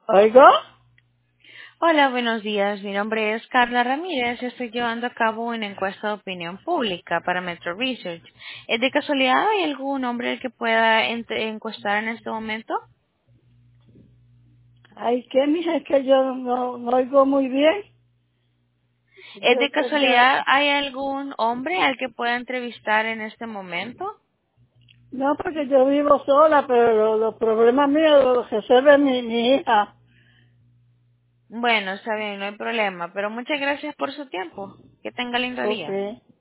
¿Oigo? Hola, buenos días. Mi nombre es Carla Ramírez. Estoy llevando a cabo una encuesta de opinión pública para Metro Research. ¿De casualidad hay algún hombre al que pueda encuestar en este momento? Ay, ¿qué, mija? Es que yo no oigo muy bien. ¿De Yo tendré... casualidad hay algún hombre al que pueda entrevistar en este momento? No, porque yo vivo sola, pero los problemas míos los resuelve mi hija. Bueno, está bien, no hay problema. Pero muchas gracias por su tiempo. Que tenga lindo Ok. día.